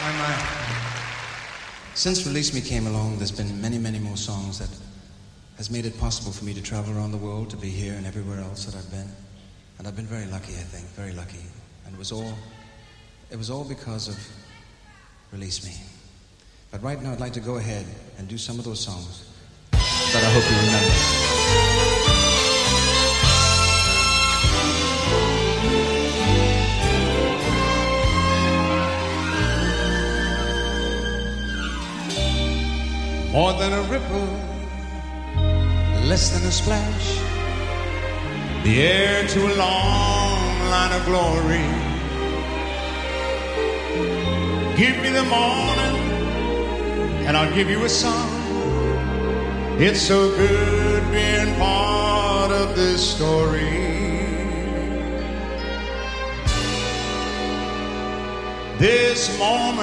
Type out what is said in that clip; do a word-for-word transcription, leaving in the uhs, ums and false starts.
My, my. Since Release Me came along, there's been many, many more songs that has made it possible for me to travel around the world, to be here and everywhere else that I've been. And I've been very lucky, I think, very lucky. And it was all, it was all because of Release Me. But right now I'd like to go ahead and do some of those songs that I hope you remember. More than a ripple, less than a splash, the heir to a long line of glory. Give me the morning and I'll give you a song. It's so good being part of this story. This moment